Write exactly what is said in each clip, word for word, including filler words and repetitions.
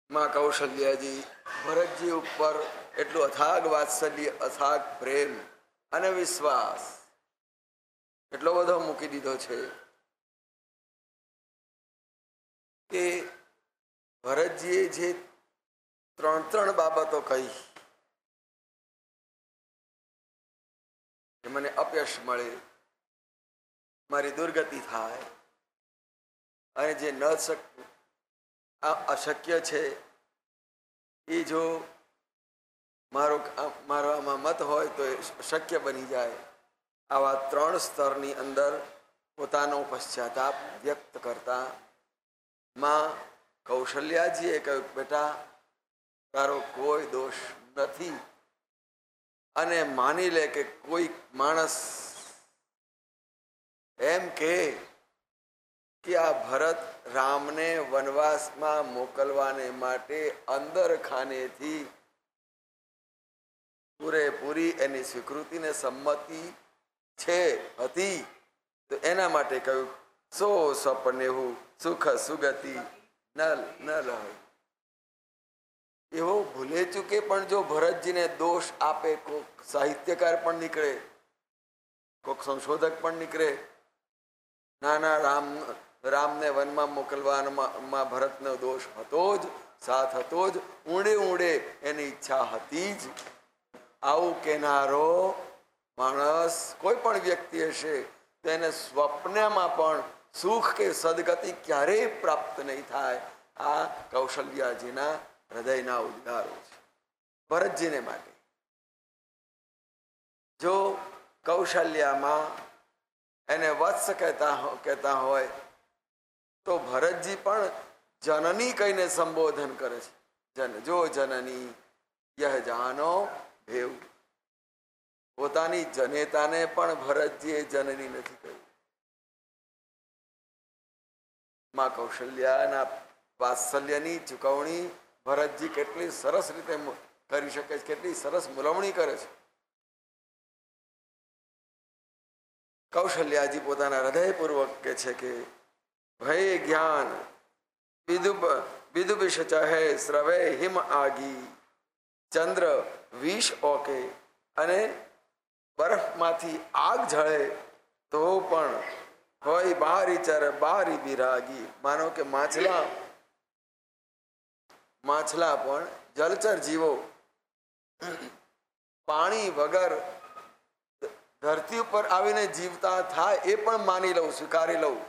માં કૌશલ્યાજી ભરતજી ઉપર એટલું અથાગ વાત્સલ્ય, અથાગ પ્રેમ અને વિશ્વાસ એટલો બધો મૂકી દીધો છે કે ભરતજીએ જે ત્રણ ત્રણ બાબતો કહી કે મને અપયશ મળે, મારી દુર્ગતિ થાય, અને જે ન શક આ અશક્ય છે એ જો મારો મારો આમાં મત હોય તો એ શક્ય બની જાય. આવા ત્રણ સ્તરની અંદર પોતાનો પશ્ચાતાપ વ્યક્ત કરતા માં કૌશલ્યાજીએ કહ્યું, બેટા તારો કોઈ દોષ નથી, અને માની લે કે કોઈ માણસ એમ કે કે આ ભરત રામને વનવાસમાં મોકલવાને માટે અંદર ખાનેથી પૂરેપૂરી એની સ્વીકૃતિને સંમતિ છે હતી, તો એના માટે કહ્યું સો સપનેહું સુખ સુગતિ ન ન રહે. એવો ભૂલે ચૂકે પણ જો ભરતજીને દોષ આપે, કોક સાહિત્યકાર પણ નીકળે, કોક સંશોધક પણ નીકળે, ના ના રામ રામને વનમાં મોકલવામાં ભરતનો દોષ હતો જ, સાથ હતો જ, ઊંડે ઊંડે એની ઈચ્છા હતી જ. આવું કહેનારો માણસ કોઈ પણ વ્યક્તિ હશે તો એને સ્વપ્નમાં પણ સુખ કે સદગતિ ક્યારેય પ્રાપ્ત નહીં થાય. આ કૌશલ્યાજીના હૃદયના ઉદ્ગારો છે ભરતજીને માટે. જો કૌશલ્યામાં એને વત્સ કહેતા કહેતા હોય તો ભરતજી પણ જનની કહીને સંબોધન કરે છે. જન જો જનની યહ જાનો ભેવ. પોતાની જનેતાને પણ ભરતજીએ જનની નથી કહ્યું. માં કૌશલ્યાના વાત્સલ્યની ચૂકવણી ભરતજી કેટલી સરસ રીતે કરી શકે છે, કેટલી સરસ મુલવણી કરે છે. કૌશલ્યાજી પોતાના હૃદયપૂર્વક કે છે કે ભય જ્ઞાન વિદુબ વિદુબિષ ચહે સ્રવે હિમ આગી, ચંદ્ર વિષ ઓકે અને બરફમાંથી આગ જળે તો પણ હોય બારી ચર બારી બિરાગી. માનો કે માછલા માછલા પણ જલચર જીવો પાણી વગર ધરતી ઉપર આવીને જીવતા થાય એ પણ માની લઉં, સ્વીકારી લઉં.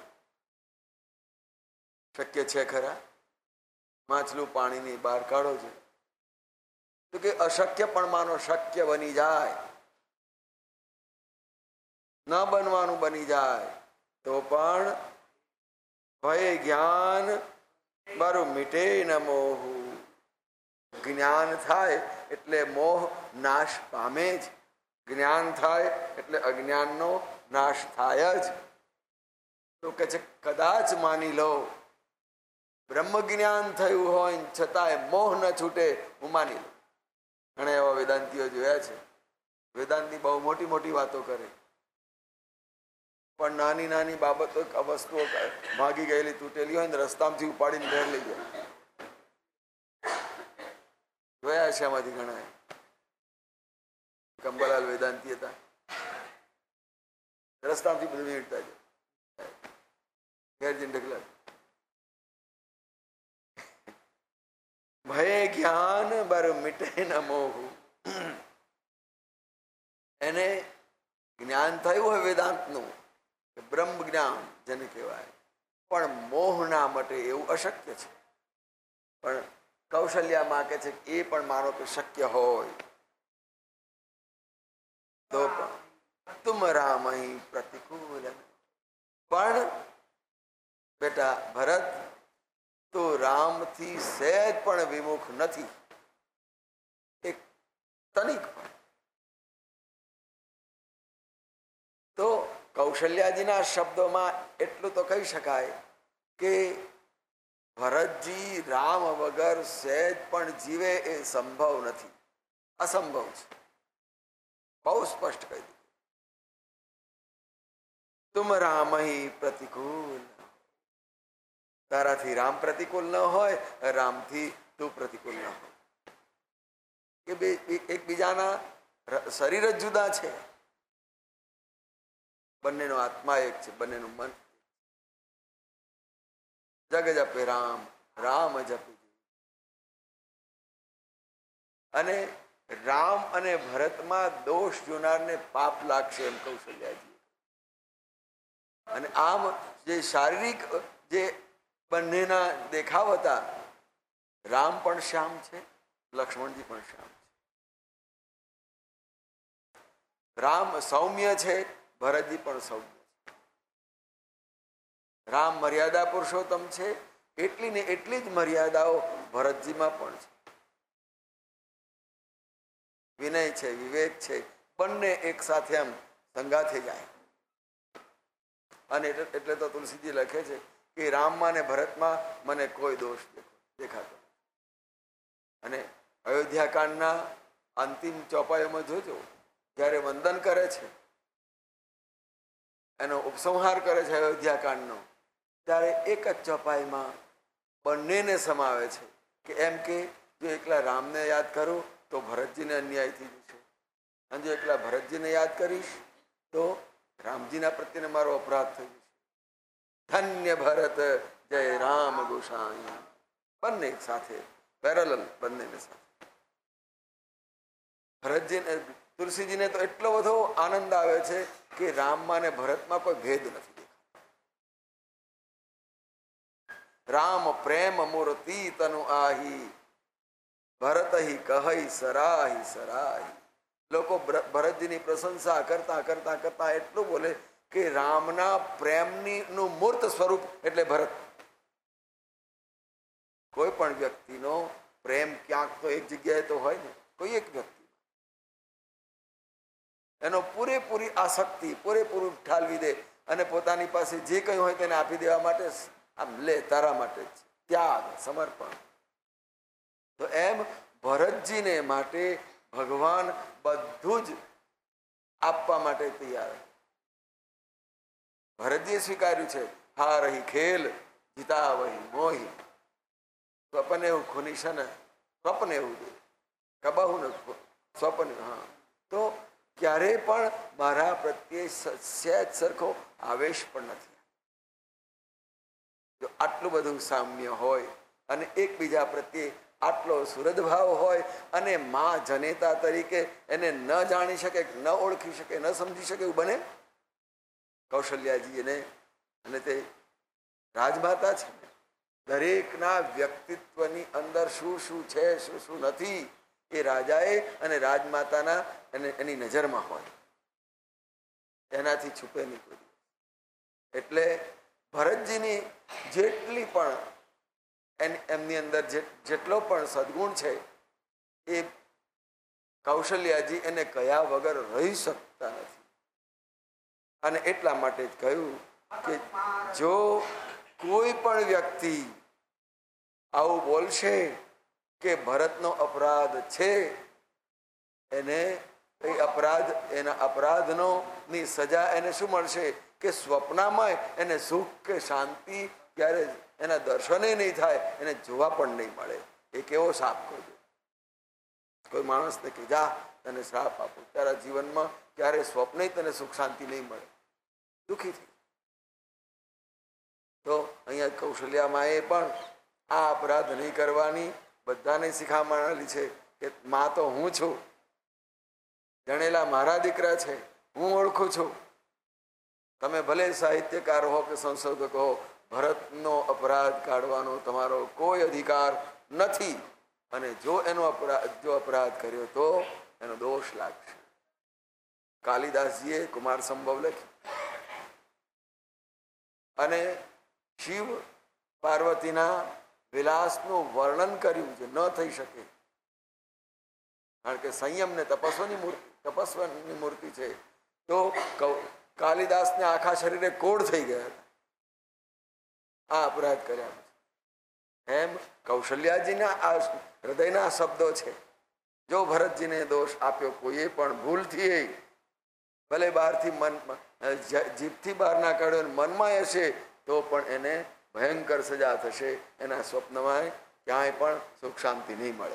શક્ય છે ખરા? માછલું પાણીની બહાર કાઢો છે તો કે અશક્ય પણ માનો શક્ય બની જાય, ન બનવાનું બની જાય તો પણ ભય જ્ઞાન મારું મીટે ન મોહ. જ્ઞાન થાય એટલે મોહ નાશ પામે જ. જ્ઞાન થાય એટલે અજ્ઞાનનો નાશ થાય જ. તો કે છે કદાચ માની લો બ્રહ્મ જ્ઞાન થયું હોય છતાંય મોહ ન છૂટે, હું માની લઉં. ઘણા એવા વેદાંતિઓ જોયા છે, વેદાંતની બહુ મોટી મોટી વાતો કરે પણ નાની નાની બાબતો વસ્તુઓ ભાગી ગયેલી તૂટેલી હોય ને રસ્તામાંથી ઉપાડીને ઘેર લઈ જાય. જોયા છે આમાંથી ઘણા. કંબલાલ વેદાંતિ હતા, રસ્તામાંથી બધું વીણતા જાય, ઘેર જઈને ઢગલા. ભય જ્ઞાન બર મિટે ન મોહ. એને જ્ઞાન થયું હોય વેદાંતનું, બ્રહ્મ જ્ઞાન જેને કહેવાય, પણ મોહ ના મટે એવું અશક્ય છે. પણ કૌશલ્યામાં કે છે એ પણ માનો કે શક્ય હોય તો પણ તુમ રામ અહીં પ્રતિકૂલ. પણ બેટા ભરત તો રામથી સહેજ પણ વિમુખ નથી, એક તનિક પણ. તો કૌશલ્યાજીના શબ્દોમાં એટલું તો કહી શકાય કે ભરતજી રામ વગર સહેજ પણ જીવે એ સંભવ નથી, અસંભવ છે. બહુ સ્પષ્ટ કહી દીધું. તુમ રામ અહીં પ્રતિકૂલ. તારાથી રામ પ્રતિકૂલ ન હોય, રામથી તું પ્રતિકૂળ ન હો. કે બે એકબીજાના શરીર જ જુદા છે, બંનેનો આત્મા એક છે, બંનેનું મન. જગ જપે રામ, રામ જપે. અને રામ અને ભરતમાં દોષ જોનારને પાપ લાગશે એમ કૌશલ્યાજી. અને આમ જે શારીરિક જે બંનેના દેખાવ હતા, રામ પણ શ્યામ છે, લક્ષ્મણજી પણ શ્યામ છે. રામ સૌમ્ય છે, ભરતજી પણ સૌમ્ય છે. રામ મર્યાદા પુરુષોત્તમ છે, એટલી ને એટલી જ મર્યાદાઓ ભરતજીમાં પણ છે. વિનય છે, વિવેક છે, બંને એક સાથે આમ સંગાથે જાય. અને એટલે તો તુલસીજી લખે છે કે રામમાં ને ભરતમાં મને કોઈ દોષ દેખાતો. અને અયોધ્યાકાંડના અંતિમ ચોપાઈઓમાં જોજો, જ્યારે વંદન કરે છે, એનો ઉપસંહાર કરે છે અયોધ્યાકાંડનો, ત્યારે એક જ ચોપાઈમાં બંનેને સમાવે છે કે એમ કે જો એકલા રામને યાદ કરું તો ભરતજીને અન્યાય થઈ જશે, અને જો એકલા ભરતજીને યાદ કરીશ તો રામજીના પ્રત્યેને મારો અપરાધ થઈ જશે. ધન્ય ભરત જય રામ ગોસાઈ. બંને સાથે પેરેલલ, બંનેને સાથે. ભરતજીને તુલસીજીને તો એટલો બધો આનંદ આવે છે કે રામમાં ને ભરતમાં કોઈ ભેદ નથી દેખાતો. રામ પ્રેમ મૂર્તિ તનુ આહી, ભરત હિ કહી સરાહી સરાહી. લોકો ભરતજીની પ્રશંસા કરતા કરતા કરતા એટલું બોલે કે રામના પ્રેમની નું મૂર્ત સ્વરૂપ એટલે ભરત. કોઈ પણ વ્યક્તિનો પ્રેમ ક્યાંક તો એક જગ્યાએ તો હોય ને, કોઈ એક વ્યક્તિ એનો પૂરેપૂરી આસક્તિ પૂરેપૂરું ઠાલવી દે અને પોતાની પાસે જે કંઈ હોય તેને આપી દેવા માટે આમ લે, તારા માટે જ ત્યાગ, સમર્પણ. તો એમ ભરતજીને માટે ભગવાન બધું જ આપવા માટે તૈયાર. ભરતજીએ સ્વીકાર્યું છે, હા રહી ખેલ જીતા વહી મોહી. સ્વપ્ન એવું ખુનીશન, સ્વપ્ન એવું કબાહુ ન સ્વપ્ન. હા, તો ક્યારે પણ મારા પ્રત્યે સહેજ સરખો આવેશ પણ નથી. જો આટલું બધું સામ્ય હોય અને એકબીજા પ્રત્યે આટલો સુહૃદભાવ હોય અને મા જનેતા તરીકે એને ન જાણી શકે, ન ઓળખી શકે, ન સમજી શકે એવું બને? કૌશલ્યાજી એને, અને તે રાજમાતા છે, દરેકના વ્યક્તિત્વની અંદર શું શું છે, શું શું નથી, એ રાજાએ અને રાજમાતાના અને એની નજરમાં હોય, એનાથી છુપે નહીં કોઈ. એટલે ભરતજીની જેટલી પણ એમની અંદર જેટલો પણ સદગુણ છે એ કૌશલ્યાજી એને કયા વગર રહી શકતા નથી. અને એટલા માટે જ કહ્યું કે જો કોઈ પણ વ્યક્તિ આવું બોલશે કે ભરતનો અપરાધ છે, એને એ અપરાધ એના અપરાધનો ની સજા એને શું મળશે કે સ્વપ્નમાં એને સુખ કે શાંતિ ક્યારે એના દર્શને નહીં થાય, એને જોવા પણ નહીં મળે. એ કેવો શાપ કરજો. કોઈ માણસને કે જા તને શ્રાપ આપો, તારા જીવનમાં ક્યારે સ્વપ્ને તને સુખ શાંતિ નહીં મળે, દુઃખી થઈ. તો અહીંયા કૌશલ્યામાં એ પણ આ અપરાધ નહીં કરવાની બધાને શીખામણ આલી છે કે માં તો હું છું, જણેલા મારા દીકરા છે, હું ઓળખું છું. તમે ભલે સાહિત્યકાર હો કે સંશોધક હો, ભરતનો અપરાધ કાઢવાનો તમારો કોઈ અધિકાર નથી. અને જો એનો અપરાધ જો અપરાધ કર્યો તો એનો દોષ લાગશે. કાલિદાસજીએ કુમાર સંભવ લખી અને શિવ પાર્વતીના વિલાસનું વર્ણન કર્યું છે, ન થઈ શકે. કારણ કે સંયમ ને તપસ્વાની મૂર્તિ તપસ્વાની મૂર્તિ છે. તો કાલિદાસને આખા શરીરે કોડ થઈ ગયા આ અપરાધ કર્યા. એમ કૌશલ્યાજીના આ હૃદયના શબ્દો છે. જો ભરતજીને દોષ આપ્યો કોઈએ પણ ભૂલથી, ભલે બહારથી મન જીભથી બહાર ના કાઢ્યો મનમાં હશે તો પણ એને ભયંકર સજા થશે. એના સ્વપ્નમાં ક્યાંય પણ સુખ શાંતિ નહીં મળે.